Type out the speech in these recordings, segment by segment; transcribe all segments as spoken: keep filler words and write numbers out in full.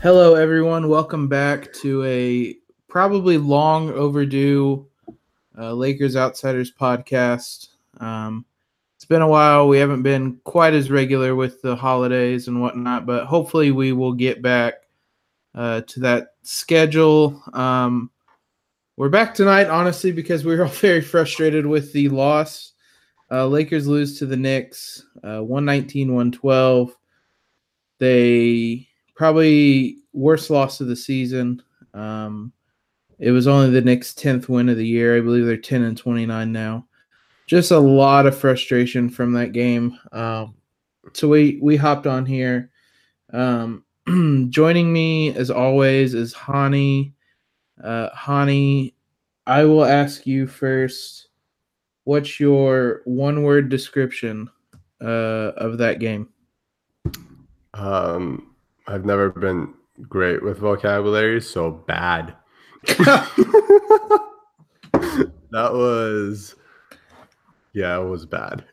Hello, everyone. Welcome back to a probably long overdue uh, Lakers Outsiders podcast. Um, it's been a while. We haven't been quite as regular with the holidays and whatnot, but hopefully we will get back uh, to that schedule. Um, we're back tonight, honestly, because we were all very frustrated with the loss. Uh, Lakers lose to the Knicks, uh, one nineteen one twelve. They probably worst loss of the season. Um, it was only the Knicks' tenth win of the year. I believe they're ten and twenty-nine now. Just a lot of frustration from that game. Um, so we we hopped on here. Um, joining me as always is Hani. Uh, Hani, I will ask you first. What's your one-word description uh, of that game? Um, I've never been great with vocabulary, so bad. That was, yeah, it was bad.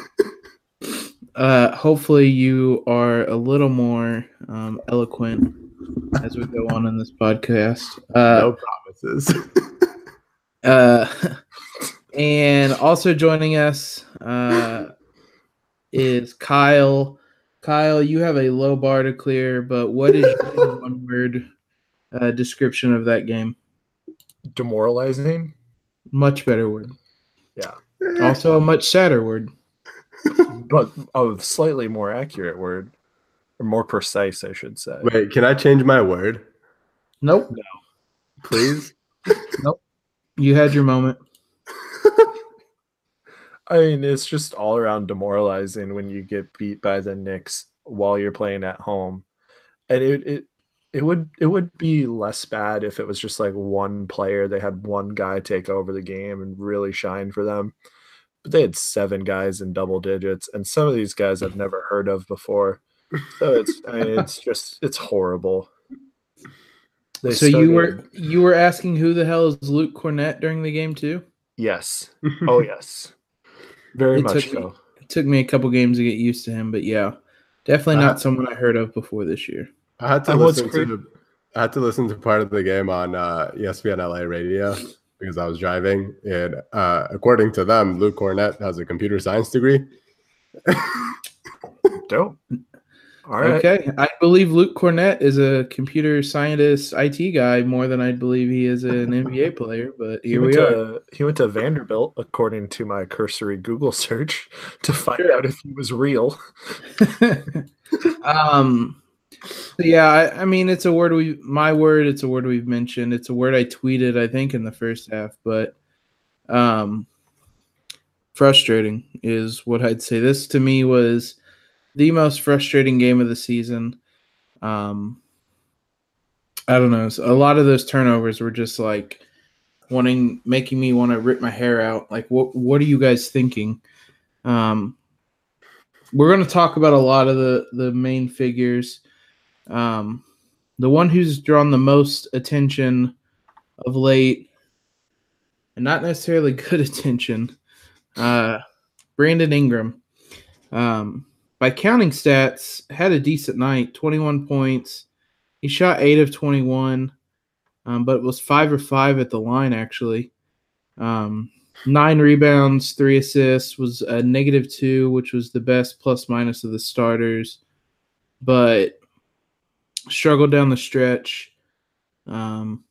uh, hopefully you are a little more um, eloquent as we go on in this podcast. Uh, no promises. uh, and also joining us uh, is Kyle. Kyle, you have a low bar to clear, but what is your one word uh, description of that game? Demoralizing. Much better word. Yeah. Also a much sadder word. But a slightly more accurate word. Or more precise, I should say. Wait, can I change my word? Nope. No. Please? Nope. You had your moment. I mean, it's just all around demoralizing when you get beat by the Knicks while you're playing at home. And it it it would it would be less bad if it was just like one player. They had one guy take over the game and really shine for them. But they had seven guys in double digits, and some of these guys I've never heard of before. So it's I mean, it's just it's horrible. They so started, you were you were asking who the hell is Luke Cornett during the game too? Yes. Oh yes. Very it much took so. Me, it took me a couple games to get used to him, but yeah, definitely not uh, someone I heard of before this year. I had to I listen to the, I had to listen to part of the game on uh, E S P N L A radio because I was driving, and uh, according to them, Luke Cornett has a computer science degree. Dope. All right. Okay, I believe Luke Cornett is a computer scientist, I T guy more than I believe he is an N B A player. But here we to, are. He went to Vanderbilt, according to my cursory Google search, to find sure. out if he was real. um. Yeah, I, I mean, it's a word we, my word, it's a word we've mentioned. It's a word I tweeted, I think, in the first half. But, um, frustrating is what I'd say. This to me was the most frustrating game of the season. Um, I don't know. A lot of those turnovers were just like wanting, making me want to rip my hair out. Like, what, what are you guys thinking? Um, we're going to talk about a lot of the, the main figures. Um, the one who's drawn the most attention of late, and not necessarily good attention, uh, Brandon Ingram. Um, by counting stats, had a decent night, twenty-one points. He shot eight of twenty-one, um, but was five or five at the line, actually. Um, nine rebounds, three assists, was a negative two, which was the best plus-minus of the starters. But struggled down the stretch. Um,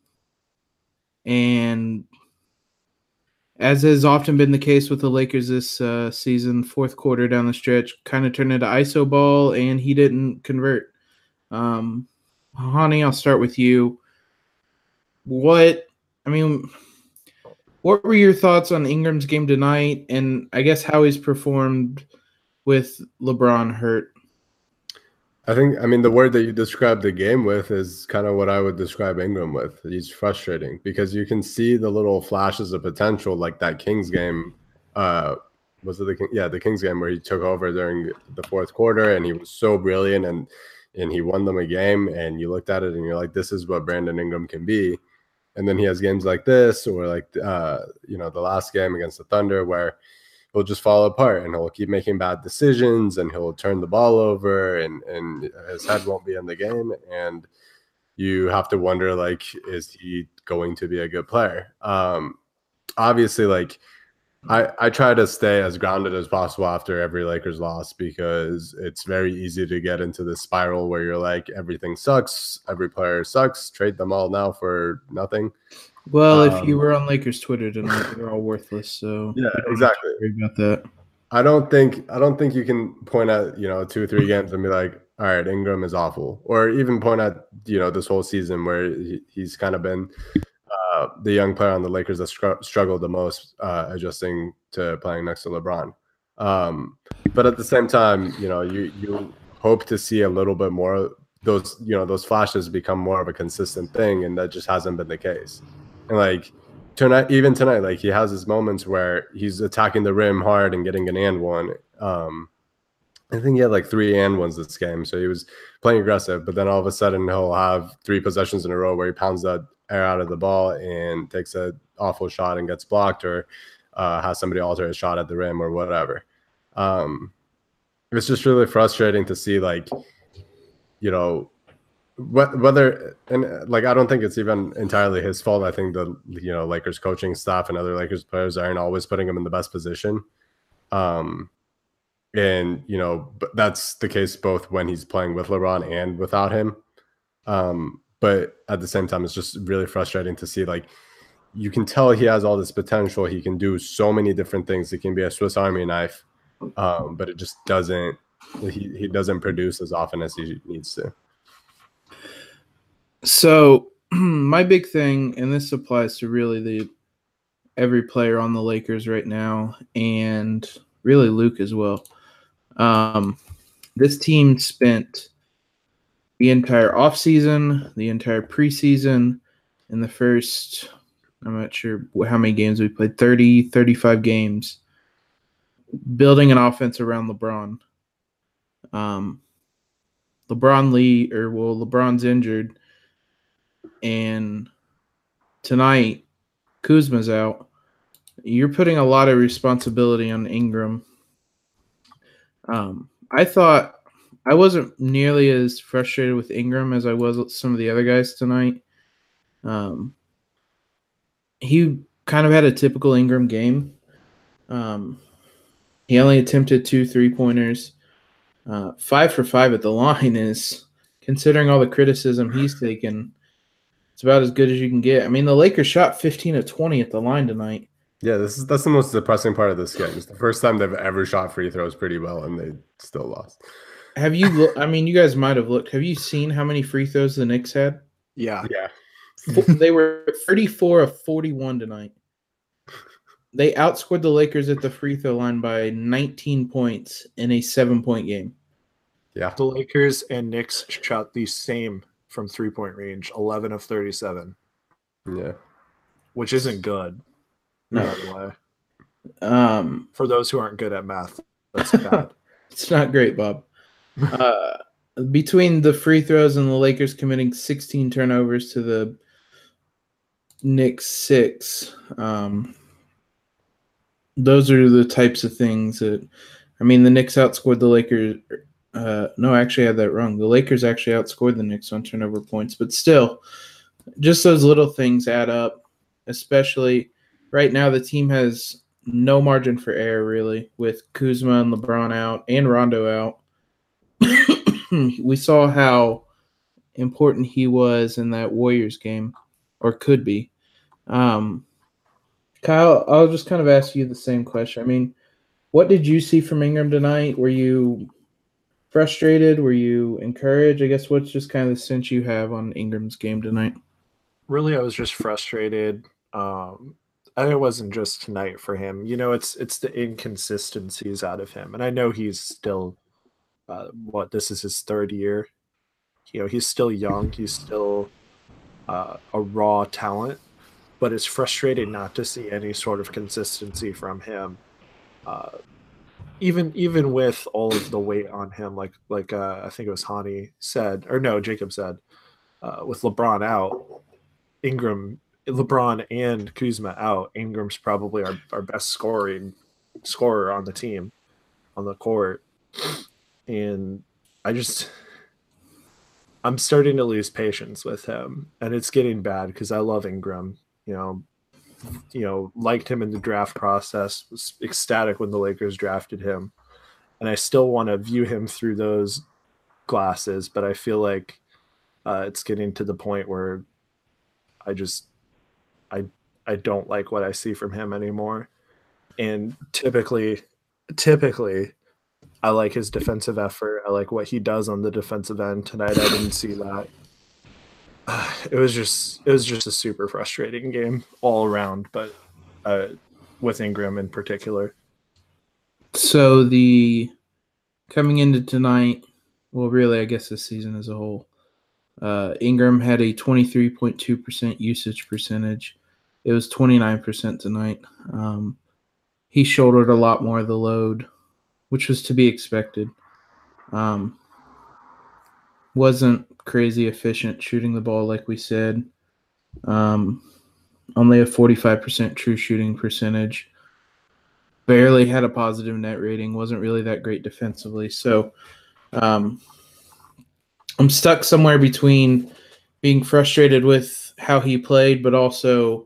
and as has often been the case with the Lakers this uh, season, fourth quarter down the stretch kind of turned into I S O ball, and he didn't convert. Um, Hani, I'll start with you. What, I mean, what were your thoughts on Ingram's game tonight, and I guess how he's performed with LeBron hurt? I think, I mean, the word that you described the game with is kind of what I would describe Ingram with. He's frustrating because you can see the little flashes of potential, like that Kings game. Uh, was it the King? Yeah, the Kings game where he took over during the fourth quarter and he was so brilliant and and he won them a game. And you looked at it and you're like, this is what Brandon Ingram can be. And then he has games like this, or like uh, you know, the last game against the Thunder where he'll just fall apart and he'll keep making bad decisions and he'll turn the ball over and, and his head won't be in the game. And you have to wonder, like, is he going to be a good player? Um, obviously, like, I, I try to stay as grounded as possible after every Lakers loss because it's very easy to get into this spiral where you're like, everything sucks, every player sucks, trade them all now for nothing. Well, Um, if you were on Lakers Twitter tonight, you're all worthless. So yeah, you don't have to exactly. worry about that. I don't think I don't think you can point at, you know, two or three games and be like, all right, Ingram is awful, or even point at, you know, this whole season where he, he's kind of been uh, the young player on the Lakers that str- struggled the most uh, adjusting to playing next to LeBron. Um, but at the same time, you know, you you hope to see a little bit more those, you know, those flashes become more of a consistent thing, and that just hasn't been the case. And like tonight, even tonight, like he has his moments where he's attacking the rim hard and getting an and one. Um, I think he had like three and ones this game, so he was playing aggressive. But then all of a sudden, he'll have three possessions in a row where he pounds that air out of the ball and takes an awful shot and gets blocked, or uh, has somebody alter a shot at the rim or whatever. Um, it's just really frustrating to see, like, you know, whether, and like, I don't think it's even entirely his fault. I think the, you know, Lakers coaching staff and other Lakers players aren't always putting him in the best position. Um, and, you know, but that's the case both when he's playing with LeBron and without him. Um, but at the same time, it's just really frustrating to see, like, you can tell he has all this potential. He can do so many different things. He can be a Swiss Army knife, um, but it just doesn't, he, he doesn't produce as often as he needs to. So my big thing, and this applies to really the every player on the Lakers right now, and really Luke as well. Um, this team spent the entire offseason, the entire preseason, in the first, I'm not sure how many games we played, thirty, thirty-five games, building an offense around LeBron. Um, LeBron Lee, or well, LeBron's injured. And tonight, Kuzma's out. You're putting a lot of responsibility on Ingram. Um, I thought I wasn't nearly as frustrated with Ingram as I was with some of the other guys tonight. Um, he kind of had a typical Ingram game. Um, he only attempted two three-pointers. Uh, five for five at the line is, considering all the criticism he's taken, it's about as good as you can get. I mean, the Lakers shot fifteen of twenty at the line tonight. Yeah, this is that's the most depressing part of this game. It's the first time they've ever shot free throws pretty well, and they still lost. Have you looked? I mean, you guys might have looked. Have you seen how many free throws the Knicks had? Yeah. Yeah. They were thirty-four of forty-one tonight. They outscored the Lakers at the free throw line by nineteen points in a seven-point game. Yeah. The Lakers and Knicks shot the same from three-point range, eleven of thirty-seven. Yeah. Which isn't good. No. By the way. Um, For those who aren't good at math, that's bad. It's not great, Bob. Uh, between the free throws and the Lakers committing sixteen turnovers to the Knicks six, um, those are the types of things that, I mean, the Knicks outscored the Lakers. Uh, no, actually, I had that wrong. The Lakers actually outscored the Knicks on turnover points, but still, just those little things add up, especially right now. The team has no margin for error, really, with Kuzma and LeBron out and Rondo out. We saw how important he was in that Warriors game, or could be. Um, Kyle, I'll just kind of ask you the same question. I mean, what did you see from Ingram tonight? Were you frustrated? Were you encouraged? I guess what's just kind of the sense you have on Ingram's game tonight? Really, I was just frustrated. Um, and it wasn't just tonight for him. You know, it's it's the inconsistencies out of him. And I know he's still, uh, what, this is his third year. You know, he's still young. He's still uh, a raw talent. But it's frustrating not to see any sort of consistency from him. Uh, even even with all of the weight on him, like like uh, I think it was Hani said, or no, Jacob said, uh, with LeBron out, Ingram, LeBron and Kuzma out, Ingram's probably our, our best scoring scorer on the team, on the court. And I just, I'm starting to lose patience with him, and it's getting bad because I love Ingram. You know, you know, liked him in the draft process. Was ecstatic when the Lakers drafted him, and I still want to view him through those glasses. But I feel like uh, it's getting to the point where I just I I don't like what I see from him anymore. And typically, typically, I like his defensive effort. I like what he does on the defensive end. Tonight, I didn't see that. It was just it was just a super frustrating game all around, but uh, with Ingram in particular. So the coming into tonight, well, really, I guess this season as a whole, uh, Ingram had a twenty-three point two percent usage percentage. It was twenty-nine percent tonight. Um, he shouldered a lot more of the load, which was to be expected. Um, wasn't crazy efficient shooting the ball, like we said. Um, only a forty-five percent true shooting percentage. Barely had a positive net rating. Wasn't really that great defensively. So um, I'm stuck somewhere between being frustrated with how he played, but also,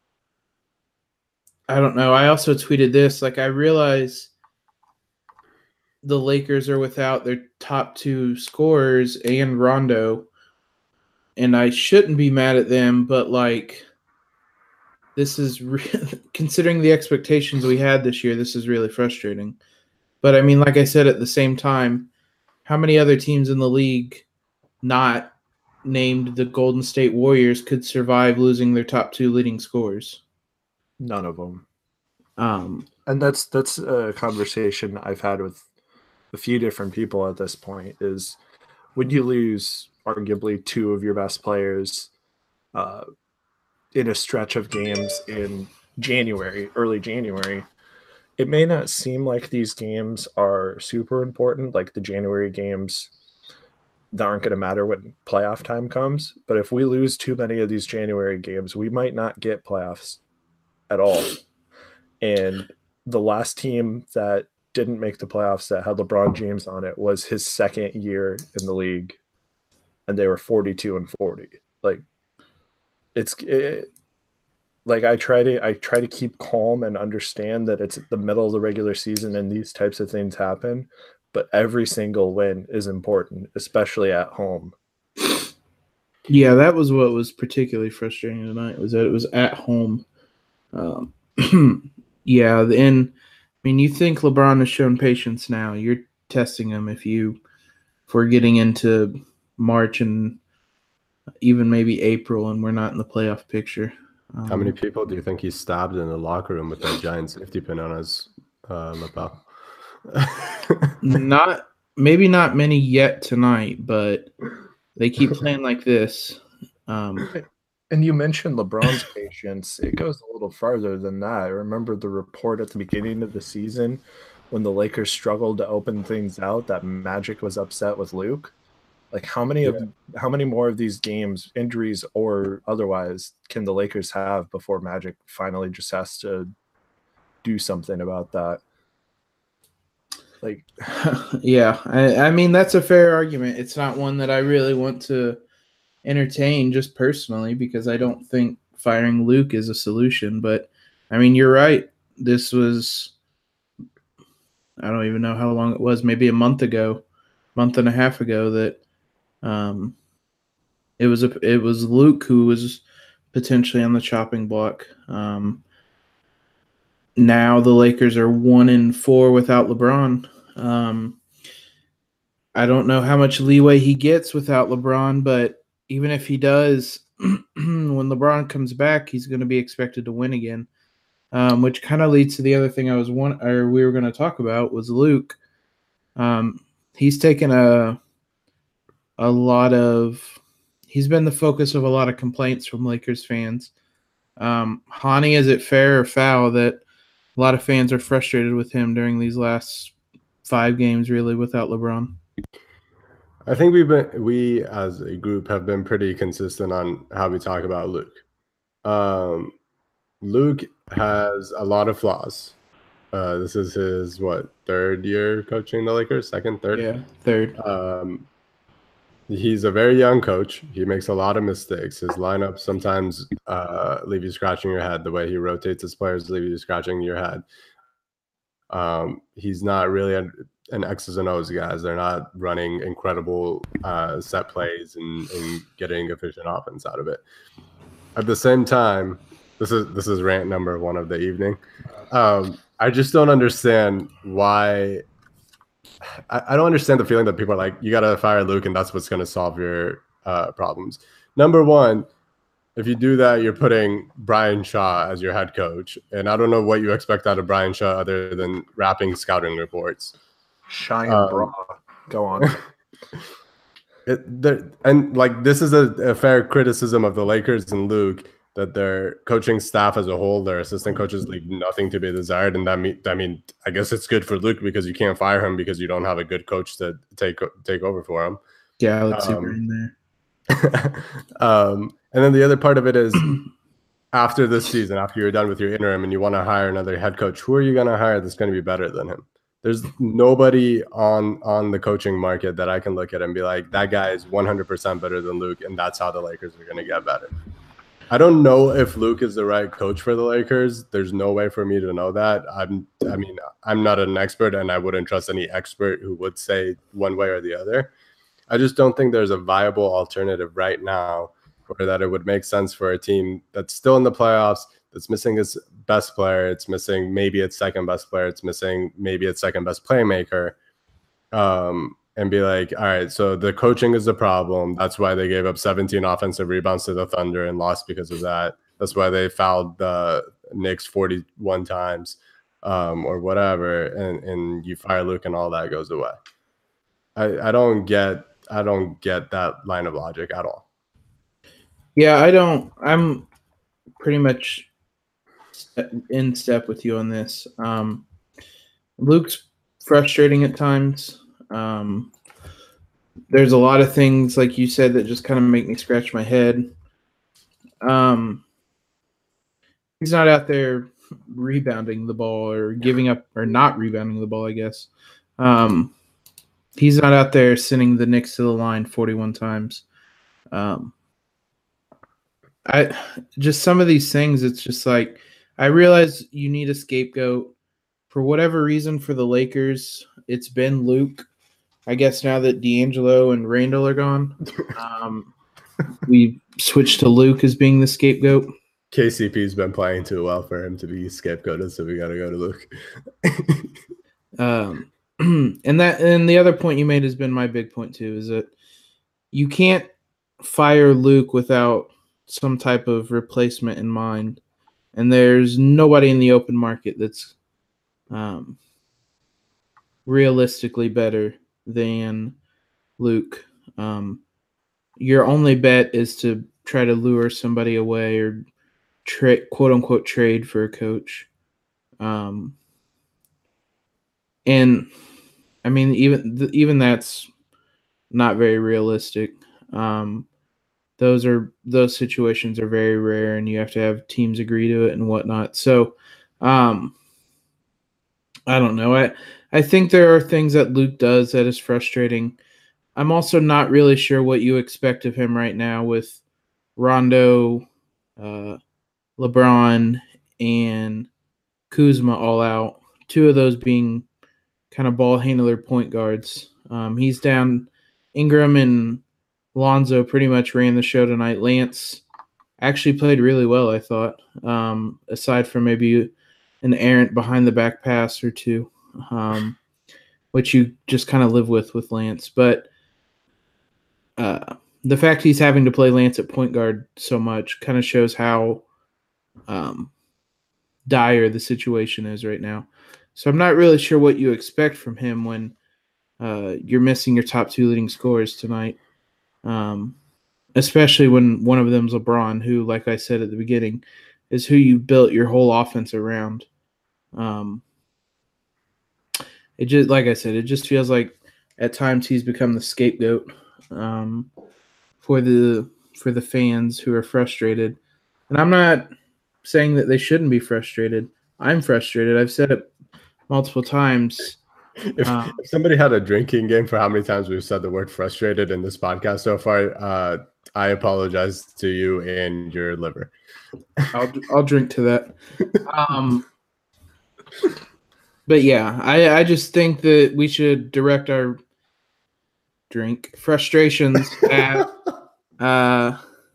I don't know. I also tweeted this. Like, I realize the Lakers are without their top two scorers and Rondo, and I shouldn't be mad at them, but, like, this is re- considering the expectations we had this year, this is really frustrating. But I mean, like I said, at the same time, how many other teams in the league not named the Golden State Warriors could survive losing their top two leading scorers? None of them. Um, and that's that's a conversation I've had with a few different people at this point. Is when you lose arguably two of your best players uh, in a stretch of games in January, early January, it may not seem like these games are super important, like the January games that aren't going to matter when playoff time comes. But if we lose too many of these January games, we might not get playoffs at all. And the last team that didn't make the playoffs that had LeBron James on it was his second year in the league, and they were forty-two and forty. Like, it's it, like I try to I try to keep calm and understand that it's the middle of the regular season and these types of things happen, but every single win is important, especially at home. Yeah, that was what was particularly frustrating tonight, was that it was at home. Um, yeah, and I mean, you think LeBron has shown patience now. You're testing him if you if we're getting into March and even maybe April and we're not in the playoff picture. Um, How many people do you think he stabbed in the locker room with that giant safety pin on his uh, lapel? not maybe not many yet tonight, but they keep playing like this. Um, and you mentioned LeBron's patience. It goes a little farther than that. I remember the report at the beginning of the season when the Lakers struggled to open things out that Magic was upset with Luke. Like, how many yeah. of how many more of these games, injuries or otherwise, can the Lakers have before Magic finally just has to do something about that? Like, yeah, I, I mean, that's a fair argument. It's not one that I really want to entertain just personally, because I don't think firing Luke is a solution. But I mean, you're right. This was, I don't even know how long it was, maybe a month ago, month and a half ago, that um, it was a, it was Luke who was potentially on the chopping block. Um, now the Lakers are one and four without LeBron. Um, I don't know how much leeway he gets without LeBron, but even if he does, when LeBron comes back, he's going to be expected to win again. Um, which kind of leads to the other thing I was one or we were going to talk about was Luke. Um, he's taken a a lot of he's been the focus of a lot of complaints from Lakers fans. Um, Hani, is it fair or foul that a lot of fans are frustrated with him during these last five games, really, without LeBron? I think we've been we as a group have been pretty consistent on how we talk about Luke. Um, Luke has a lot of flaws. Uh, this is his what third year coaching the Lakers, second, third, yeah, third. Um, he's a very young coach. He makes a lot of mistakes. His lineup sometimes uh, leave you scratching your head. The way he rotates his players leave you scratching your head. Um, he's not really an, an X's and O's guys. They're not running incredible uh, set plays and, and getting efficient offense out of it. At the same time, this is this is rant number one of the evening. Um, I just don't understand why. I, I don't understand the feeling that people are like, you got to fire Luke and that's what's going to solve your uh, problems. Number one, if you do that, you're putting Brian Shaw as your head coach. And I don't know what you expect out of Brian Shaw other than rapping scouting reports. Shine Um, bra. Go on. It, there, and like this is a, a fair criticism of the Lakers and Luke, that their coaching staff as a whole, their assistant coaches, leave nothing to be desired. And that mean, I mean, I guess it's good for Luke because you can't fire him because you don't have a good coach to take take over for him. Galaxy Um, brain there. um, and then the other part of it is after this season, after you're done with your interim and you want to hire another head coach, who are you going to hire that's going to be better than him? There's nobody on on the coaching market that I can look at and be like, that guy is one hundred percent better than Luke, and that's how the Lakers are going to get better. I don't know if Luke is the right coach for the Lakers. There's no way for me to know that. I'm, I mean, I'm not an expert, and I wouldn't trust any expert who would say one way or the other. I just don't think there's a viable alternative right now, or that it would make sense for a team that's still in the playoffs, that's missing its best player, it's missing maybe its second best player, it's missing maybe its second best playmaker, um, and be like, all right, so the coaching is the problem. That's why they gave up seventeen offensive rebounds to the Thunder and lost because of that. That's why they fouled the Knicks forty-one times, um, or whatever, and, and you fire Luke and all that goes away. I, I don't get I don't get that line of logic at all. Yeah, I don't. I'm pretty much in step with you on this. Um, Luke's frustrating at times. Um, there's a lot of things, like you said, that just kind of make me scratch my head. Um, he's not out there rebounding the ball or giving up or not rebounding the ball, I guess. Um, he's not out there sending the Knicks to the line forty-one times. Um, I just some of these things, it's just like, I realize you need a scapegoat for whatever reason for the Lakers. It's been Luke. I guess now that D'Angelo and Randall are gone, um, we switched to Luke as being the scapegoat. K C P's been playing too well for him to be scapegoated, so we got to go to Luke. um, and that, and the other point you made has been my big point too, is that you can't fire Luke without some type of replacement in mind, and there's nobody in the open market that's um, realistically better than Luke. Um, your only bet is to try to lure somebody away or tra- quote unquote trade for a coach. Um, and I mean, even th- even that's not very realistic. Um, those are those situations are very rare, and you have to have teams agree to it and whatnot. So, um, I don't know. I I think there are things that Luke does that is frustrating. I'm also not really sure what you expect of him right now with Rondo, uh, LeBron, and Kuzma all out. Two of those being kind of ball handler point guards. Um, he's down. Ingram and Lonzo pretty much ran the show tonight. Lance actually played really well, I thought, um, aside from maybe an errant behind the back pass or two, um, which you just kind of live with with Lance. But uh, the fact he's having to play Lance at point guard so much kind of shows how um, dire the situation is right now. So I'm not really sure what you expect from him when uh, you're missing your top two leading scorers tonight, um, especially when one of them is LeBron, who, like I said at the beginning, is who you built your whole offense around. Um, it just, like I said, it just feels like at times he's become the scapegoat um, for the for the fans who are frustrated. And I'm not saying that they shouldn't be frustrated. I'm frustrated. I've said it multiple times. If, Um, if somebody had a drinking game for how many times we've said the word frustrated in this podcast so far, uh, I apologize to you and your liver. I'll I'll drink to that. Um, but yeah, I I just think that we should direct our drink frustrations at uh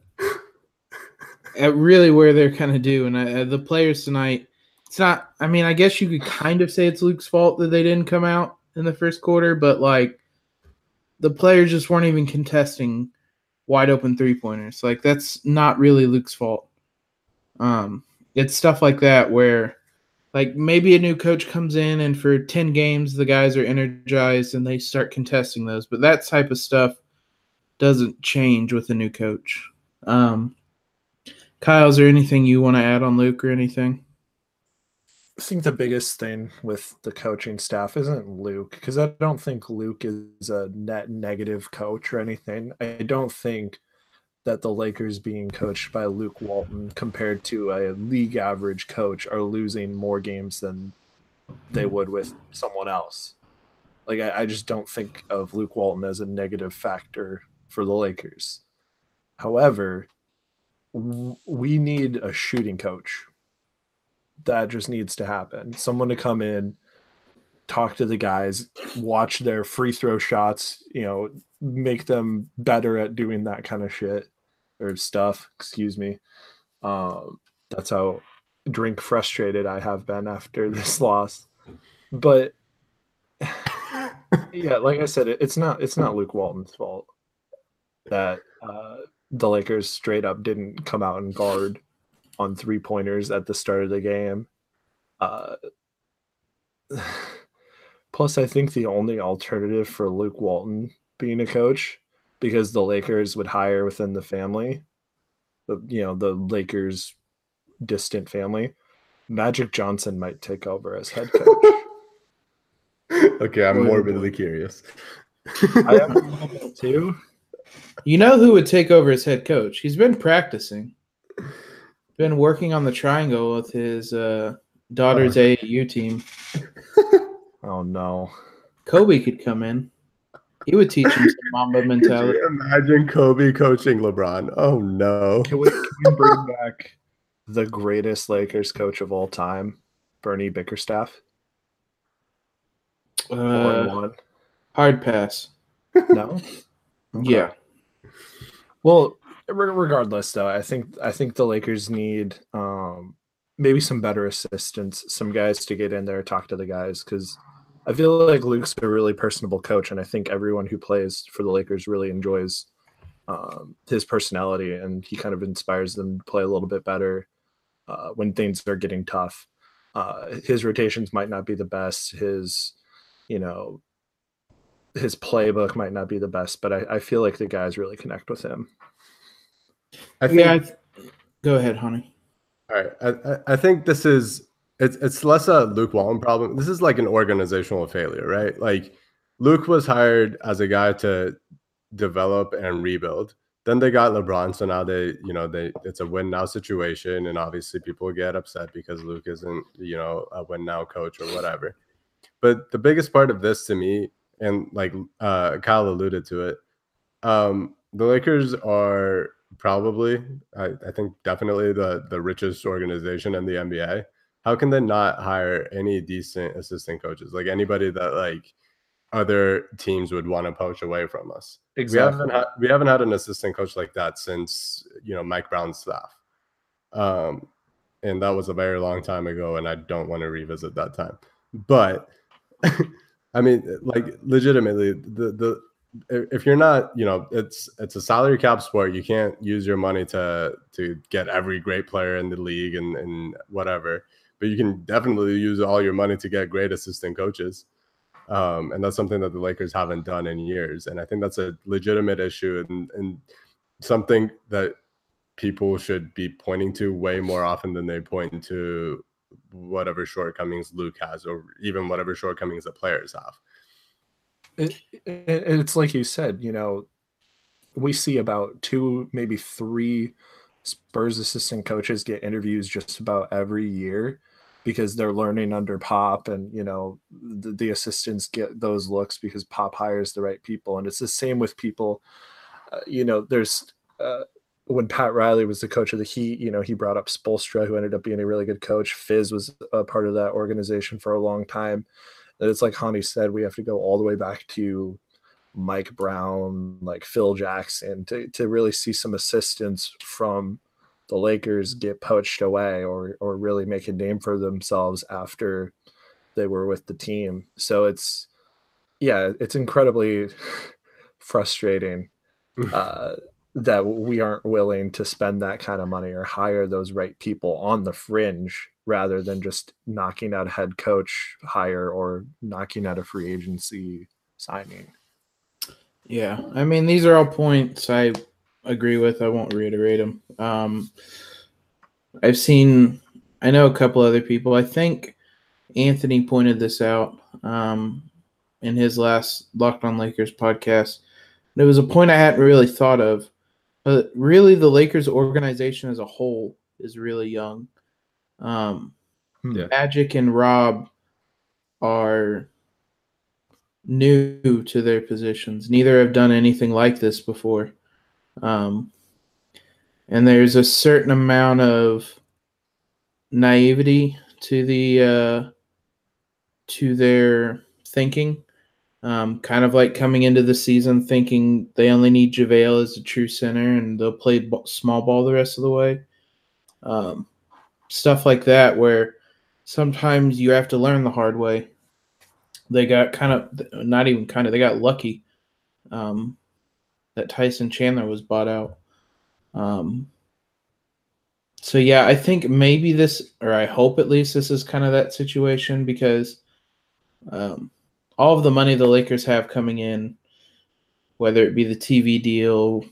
at really where they're kind of due, and uh, the players tonight. It's not. I mean, I guess you could kind of say it's Luke's fault that they didn't come out in the first quarter, but like the players just weren't even contesting wide open three pointers. Like that's not really Luke's fault. Um, it's stuff like that where, like maybe a new coach comes in and for ten games the guys are energized and they start contesting those, but that type of stuff doesn't change with a new coach. Um, Kyle, is there anything you want to add on Luke or anything? I think the biggest thing with the coaching staff isn't Luke, because I don't think Luke is a net negative coach or anything. I don't think that the Lakers being coached by Luke Walton compared to a league average coach are losing more games than they would with someone else. Like, I, I just don't think of Luke Walton as a negative factor for the Lakers. However, w- we need a shooting coach. That just needs to happen. Someone to come in, talk to the guys, watch their free throw shots, you know, make them better at doing that kind of shit or stuff. Excuse me. Um, that's how drink frustrated I have been after this loss. But yeah, like I said, it, it's not it's not Luke Walton's fault that uh, the Lakers straight up didn't come out and guard on three pointers at the start of the game. Uh, plus, I think the only alternative for Luke Walton being a coach, because the Lakers would hire within the family, the you know the Lakers' distant family, Magic Johnson might take over as head coach. Okay, I'm morbidly curious. I am a little bit too. You know who would take over as head coach? He's been practicing. Been working on the triangle with his uh, daughter's oh. A A U team. Oh, no. Kobe could come in. He would teach him some Mamba mentality. Could you imagine Kobe coaching LeBron? Oh, no. Can we, can we bring back the greatest Lakers coach of all time, Bernie Bickerstaff? Uh, hard pass. No? Okay. Yeah. Well, regardless, though, I think I think the Lakers need um, maybe some better assistants, some guys to get in there, talk to the guys, because I feel like Luke's a really personable coach, and I think everyone who plays for the Lakers really enjoys um, his personality, and he kind of inspires them to play a little bit better uh, when things are getting tough. Uh, his rotations might not be the best. His, you know, his playbook might not be the best, but I, I feel like the guys really connect with him. I think, yeah, I th- go ahead, honey. All right. I, I think this is it's it's less a Luke Walton problem. This is like an organizational failure, right? Like Luke was hired as a guy to develop and rebuild. Then they got LeBron, so now they, you know, they it's a win now situation, and obviously people get upset because Luke isn't, you know, a win now coach or whatever. But the biggest part of this to me, and like uh, Kyle alluded to it, um, the Lakers are probably, I, I think definitely the, the richest organization in the N B A. How can they not hire any decent assistant coaches? Like anybody that like other teams would want to poach away from us. Exactly. We haven't had, we haven't had an assistant coach like that since, you know, Mike Brown's staff. Um, and that was a very long time ago, and I don't want to revisit that time. But I mean, like legitimately, the the if you're not, you know, it's it's a salary cap sport. You can't use your money to to get every great player in the league and, and whatever. But you can definitely use all your money to get great assistant coaches. Um, and that's something that the Lakers haven't done in years. And I think that's a legitimate issue and, and something that people should be pointing to way more often than they point to whatever shortcomings Luke has, or even whatever shortcomings the players have. It, it, it's like you said, you know, we see about two, maybe three Spurs assistant coaches get interviews just about every year. because they're learning under Pop, and you know the, the assistants get those looks because Pop hires the right people. And it's the same with people. Uh, you know, there's uh, when Pat Riley was the coach of the Heat, you know, he brought up Spoelstra, who ended up being a really good coach. Fizz was a part of that organization for a long time. And it's like Hani said, we have to go all the way back to Mike Brown, like Phil Jackson, to, to really see some assistance from the Lakers get poached away or or really make a name for themselves after they were with the team. So it's, yeah, it's incredibly frustrating uh, that we aren't willing to spend that kind of money or hire those right people on the fringe rather than just knocking out a head coach hire or knocking out a free agency signing. Yeah, I mean, these are all points I agree with. I won't reiterate them. Um, I've seen, I know a couple other people. I think Anthony pointed this out um, in his last Locked On Lakers podcast. And it was a point I hadn't really thought of. But really, the Lakers organization as a whole is really young. Um, Yeah. Magic and Rob are new to their positions. Neither have done anything like this before. Um, and there's a certain amount of naivety to the uh, to their thinking. Um, kind of like coming into the season thinking they only need JaVale as a true center and they'll play b- small ball the rest of the way. Um, stuff like that where sometimes you have to learn the hard way. They got kind of, not even kind of, they got lucky um, that Tyson Chandler was bought out. Um, so, yeah, I think maybe this, or I hope at least this is kind of that situation because um, all of the money the Lakers have coming in, whether it be the T V deal,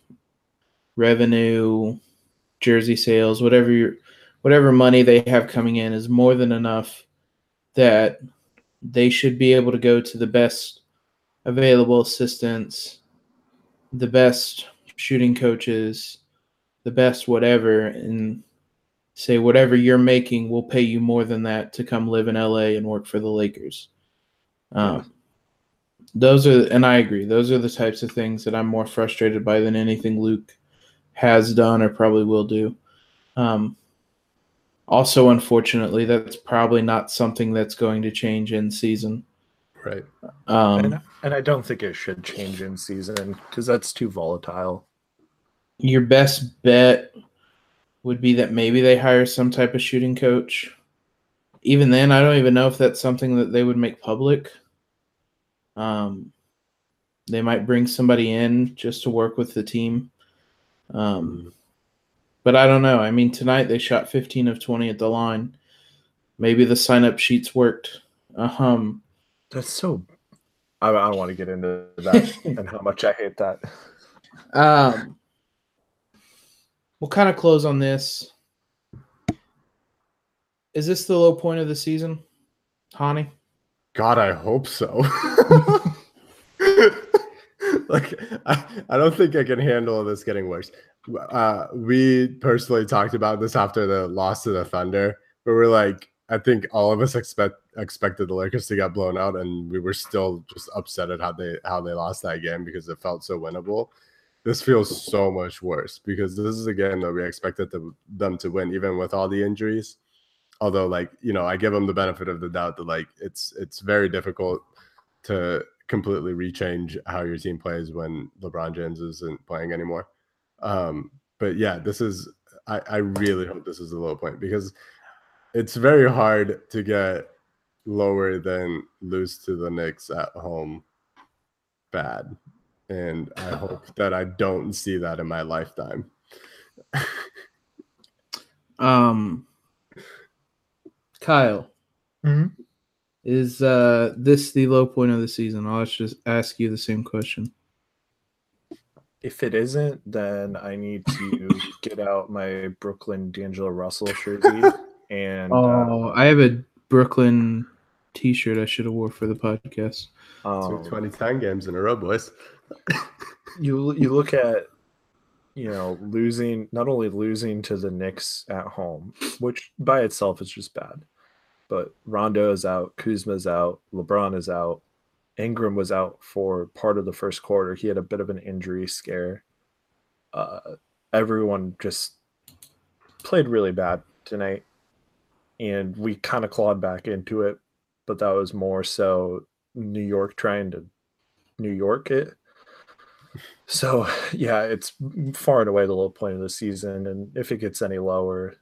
revenue, jersey sales, whatever you're, whatever money they have coming in is more than enough that they should be able to go to the best available assistants, the best shooting coaches, the best whatever, and say whatever you're making, we'll pay you more than that to come live in L A and work for the Lakers. Um, those are, and I agree, those are the types of things that I'm more frustrated by than anything Luke has done or probably will do. Um, also, unfortunately, that's probably not something that's going to change in season. Right. Um, and, and I don't think it should change in season because that's too volatile. Your best bet would be that maybe they hire some type of shooting coach. Even then, I don't even know if that's something that they would make public. Um, they might bring somebody in just to work with the team. Um, but I don't know. I mean, tonight they shot fifteen of twenty at the line. Maybe the sign-up sheets worked. Um, That's so – I don't want to get into that and how much I hate that. um, we'll kind of close on this. Is this the low point of the season, Hani? God, I hope so. Like, I, I don't think I can handle this getting worse. Uh, we personally talked about this after the loss to the Thunder, where we're like, I think all of us expect expected the Lakers to get blown out, and we were still just upset at how they how they lost that game because it felt so winnable. This feels so much worse because this is a game that we expected to, them to win, even with all the injuries. Although, like, you know, I give them the benefit of the doubt that, like, it's it's very difficult to completely rechange how your team plays when LeBron James isn't playing anymore. Um, but yeah, this is I, I really hope this is the low point because it's very hard to get lower than lose to the Knicks at home bad. And I hope that I don't see that in my lifetime. um, Kyle, Mm-hmm. is uh, this the low point of the season? I'll just ask you the same question. If it isn't, then I need to get out my Brooklyn D'Angelo Russell jersey. And oh, uh, I have a Brooklyn T-shirt I should have wore for the podcast. Um, Two twenty ten games in a row, boys. you you look at, you know, losing, not only losing to the Knicks at home, which by itself is just bad, but Rondo is out, Kuzma is out, LeBron is out. Ingram was out for part of the first quarter. He had a bit of an injury scare. Uh, everyone just played really bad tonight, and we kind of clawed back into it, but that was more so New York trying to New York it. So, yeah, it's far and away the low point of the season, and if it gets any lower,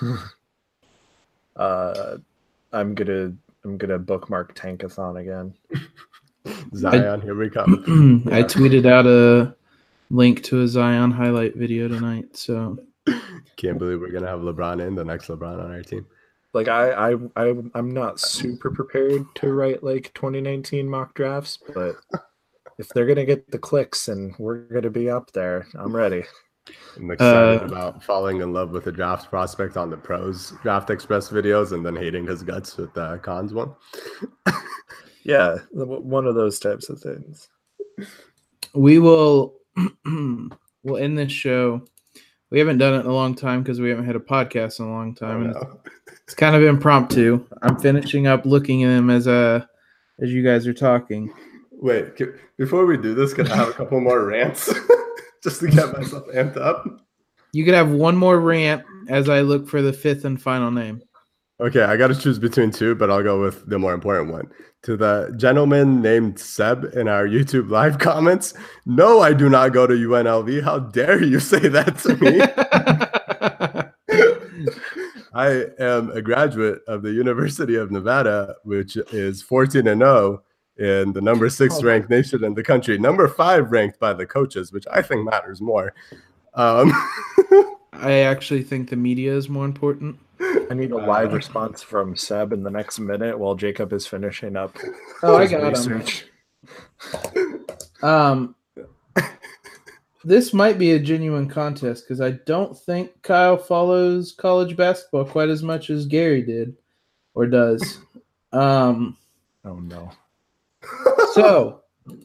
uh, I'm gonna I'm gonna bookmark Tankathon again. Zion, I, here we come. I tweeted out a link to a Zion highlight video tonight. So can't believe we're gonna have LeBron in the next LeBron on our team. Like I, I, I I'm not super prepared to write like twenty nineteen mock drafts, but if they're gonna get the clicks and we're gonna be up there, I'm ready. I'm excited uh, about falling in love with a draft prospect on the pros Draft Express videos and then hating his guts with the cons one. Yeah, one of those types of things. We will we'll end this show. We haven't done it in a long time because we haven't had a podcast in a long time. Oh, and no. It's kind of impromptu. I'm finishing up looking at them as a as you guys are talking. Wait, can, before we do this, can I have a couple more rants just to get myself amped up? You could have one more rant as I look for the fifth and final name. Okay, I got to choose between two, but I'll go with the more important one. To the gentleman named Seb in our YouTube live comments, no, I do not go to U N L V. How dare you say that to me? I am a graduate of the University of Nevada, which is fourteen and oh in the number six ranked nation in the country, number five ranked by the coaches, which I think matters more. Um, I actually think the media is more important. I need a live uh, response from Seb in the next minute while Jacob is finishing up. Oh, I got research. him. Um, this might be a genuine contest because I don't think Kyle follows college basketball quite as much as Gary did or does. Um, oh, no. So,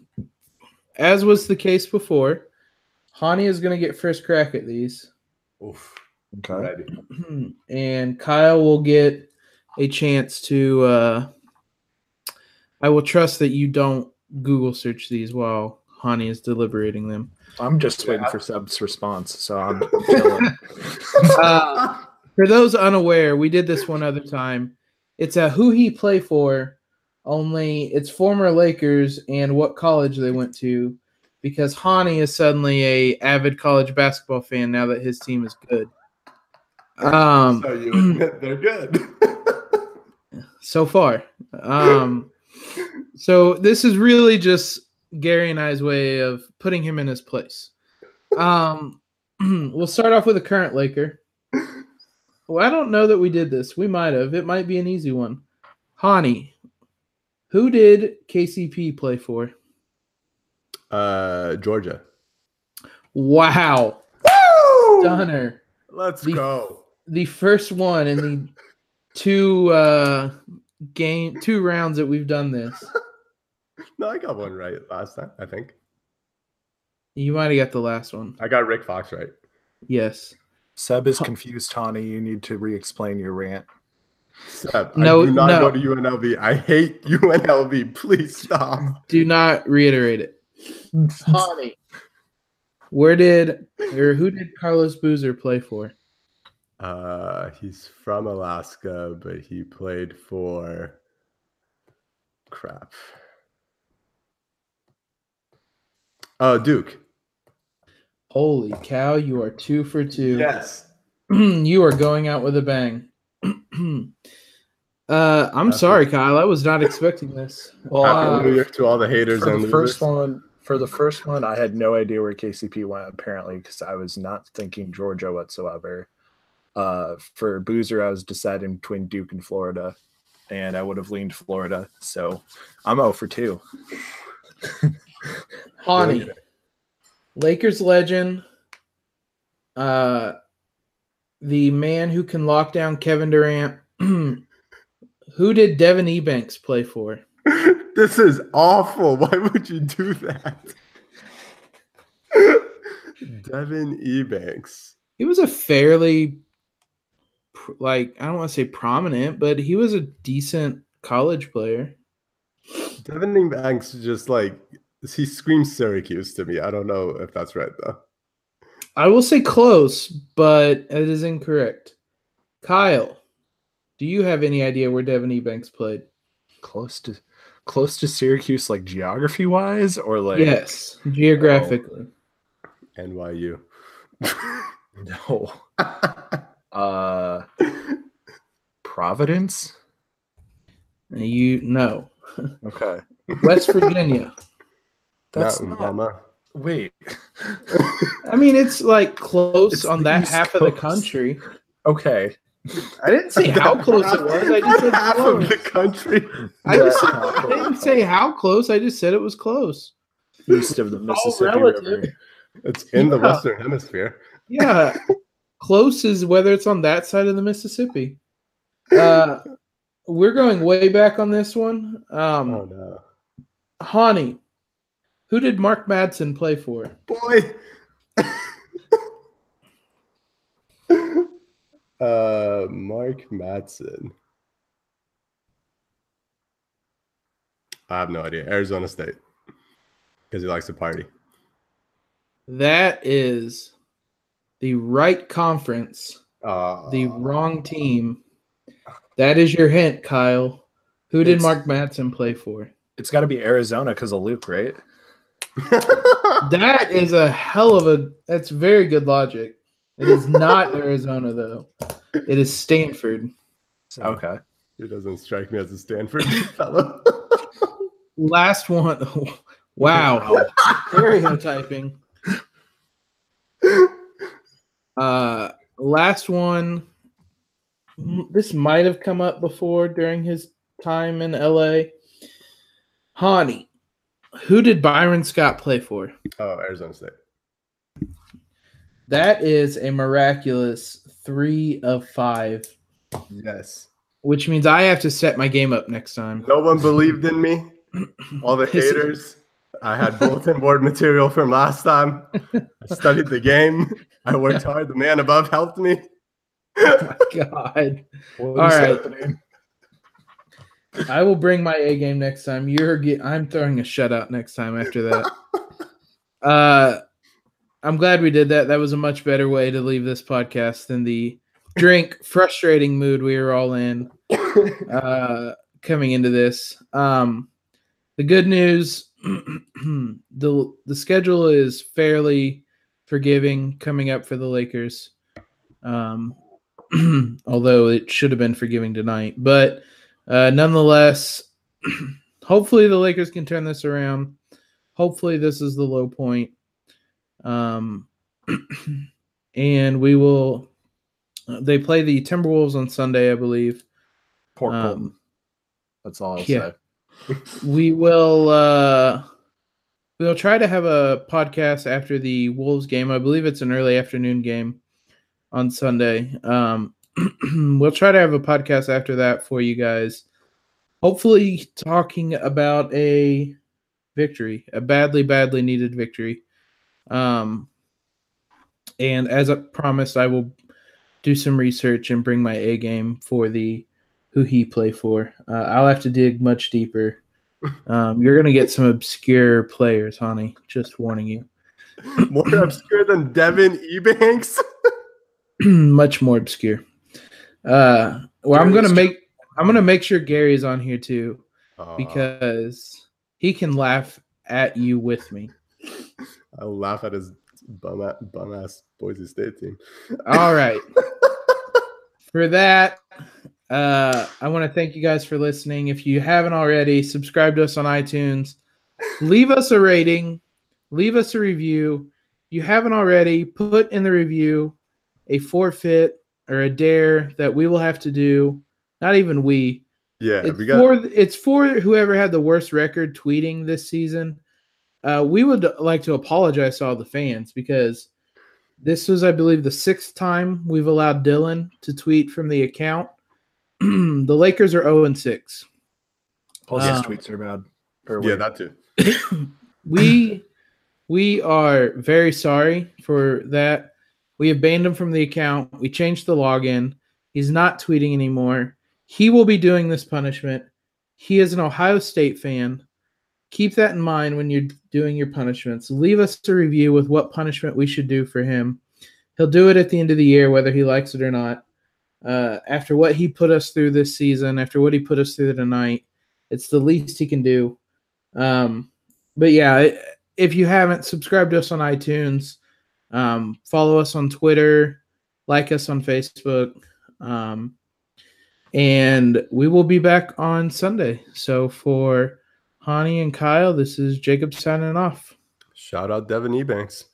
as was the case before, Hani is going to get first crack at these. Oof. Okay. And Kyle will get a chance to uh, I will trust that you don't Google search these while Hani is deliberating them. I'm just waiting for Seb's response, so I'm chilling. uh, for those unaware, we did this one other time. It's a who he play for, only it's former Lakers and what college they went to, because Hani is suddenly a avid college basketball fan now that his team is good. Um, so you admit they're good. so far. Um, so this is really just Gary and I's way of putting him in his place. Um, we'll start off with a current Laker. Well, I don't know that we did this. We might have. It might be an easy one. Hani, who did K C P play for? Uh, Georgia. Wow. Woo! Stunner. Let's the, go. The first one in the two uh, game two rounds that we've done this. No, I got one right last time, I think. You might have got the last one. I got Rick Fox right. Yes. Seb is confused, Hani. You need to re-explain your rant. Seb, no, I do not no. go to U N L V. I hate U N L V. Please stop. Do not reiterate it. Hani, where did or who did Carlos Boozer play for? Uh, he's from Alaska, but he played for crap. Oh, uh, Duke. Holy cow, you are two for two. Yes. You are going out with a bang. uh, I'm That's sorry, it. Kyle. I was not expecting this. Well, Happy uh, New Year to all the haters for and the first one. For the first one, I had no idea where K C P went, apparently, because I was not thinking Georgia whatsoever. Uh, for Boozer, I was deciding between Duke and Florida, and I would have leaned Florida. So I'm oh for two. Hani, Lakers legend, uh, the man who can lock down Kevin Durant. Who did Devin Ebanks play for? This is awful. Why would you do that? Devin Ebanks. He was a fairly pr- like I don't want to say prominent, but he was a decent college player. Devin Banks just like he screams Syracuse to me. I don't know if that's right though. I will say close, but it is incorrect. Kyle, do you have any idea where Devin Ebanks played? Close to close to Syracuse, like geography wise, or like yes, geographically. N Y U. No. uh Providence? You no. Okay. West Virginia. That's not, not, Mama. Wait. I mean, it's like close It's on the that East half of the Coast. country. Okay. I didn't say how close it was. I just said half close. of the country. I just Yeah. I didn't say how close. I just said it was close. East of the Mississippi relative. River. It's in the Yeah. Western Hemisphere. Yeah, close is whether it's on that side of the Mississippi. Uh, we're going way back on this one. Um, Oh no, Hani, who did Mark Madsen play for? boy. uh, Mark Madsen. I have no idea. Arizona State, because he likes to party. That is the right conference, Uh, the wrong team. That is your hint, Kyle. Who did It's- Mark Madsen play for? It's got to be Arizona because of Luke, right? That is a hell of a. That's very good logic. It is not Arizona though. It is Stanford. Okay. He doesn't strike me as a Stanford fellow. Last one. Wow. Stereotyping. Uh, last one. This might have come up before during his time in L A. Hani, who did Byron Scott play for? Oh, Arizona State. That is a miraculous three of five, Yes. which means I have to set my game up next time. No one believed in me. All the This is- haters. I had bulletin board material from last time. I studied the game. I worked hard. The man above helped me. God. What All is right. happening? I will bring my A game next time. You're get, I'm throwing a shutout next time after that. Uh, I'm glad we did that. That was a much better way to leave this podcast than the drink frustrating mood we were all in uh, coming into this. Um, the good news, the the schedule is fairly forgiving coming up for the Lakers. Um, although it should have been forgiving tonight, but uh, nonetheless, hopefully the Lakers can turn this around. Hopefully this is the low point. Um, and we will. They play the Timberwolves on Sunday, I believe. Poor Um, Colton. That's all I'll yeah. say. We will. Uh, we'll try to have a podcast after the Wolves game. I believe it's an early afternoon game on Sunday. Um, we'll try to have a podcast after that for you guys. Hopefully, talking about a victory, a badly, badly needed victory. Um, and as I promised, I will do some research and bring my A game for the who he play for. Uh, I'll have to dig much deeper. Um, you're gonna get some obscure players, honey. Just warning you. More obscure than Devin Ebanks. Much more obscure. Uh, well, I'm Gary's gonna make I'm gonna make sure Gary's on here too Uh, because he can laugh at you with me. I'll laugh at his bum, bum ass Boise State team. All right. For that, uh, I want to thank you guys for listening. If you haven't already, subscribe to us on iTunes. Leave us a rating. Leave us a review. If you haven't already, put in the review a forfeit or a dare that we will have to do. Not even we. Yeah, It's we got. for it's for whoever had the worst record tweeting this season. Uh, we would like to apologize to all the fans because this was, I believe, the sixth time we've allowed Dylan to tweet from the account. The Lakers are zero and six. Plus, his Um, tweets are bad. Or Yeah, weird. that too. we we are very sorry for that. We have banned him from the account. We changed the login. He's not tweeting anymore. He will be doing this punishment. He is an Ohio State fan. Keep that in mind when you're doing your punishments. Leave us a review with what punishment we should do for him. He'll do it at the end of the year, whether he likes it or not. Uh, after what he put us through this season, after what he put us through tonight, it's the least he can do. Um, but yeah, if you haven't, subscribe to us on iTunes. Um, follow us on Twitter. Like us on Facebook. Um, and we will be back on Sunday. So for Hani and Kyle, this is Jacob signing off. Shout out Devin Ebanks.